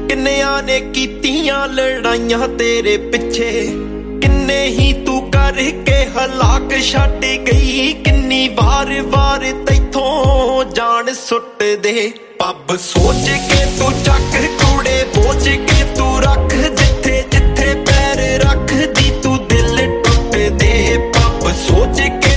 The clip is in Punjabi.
ਕਿੰਨਿਆਂ ਨੇ ਕੀਤੀਆਂ ਲੜਾਈਆਂ ਤੇਰੇ ਪਿੱਛੇ, ਕਿੰਨੇ ਹੀ ਤੂੰ ਕਰਕੇ ਹਲਾਕ ਛੱਡ ਗਈ। ਕਿੰਨੀ ਵਾਰ ਤੈਥੋਂ ਜਾਨ ਸੁੱਟ ਦੇ। ਪੱਬ ਸੋਚ ਕੇ ਤੂੰ ਚੱਕ ਕੂੜੇ ਬੋਝ ਕੇ ਤੂੰ ਰੱਖ, ਜਿੱਥੇ ਜਿੱਥੇ ਪੈਰ ਰੱਖਦੀ ਤੂੰ ਦਿਲ ਟੁੱਟ ਦੇ। ਪੱਬ ਸੋਚ ਕੇ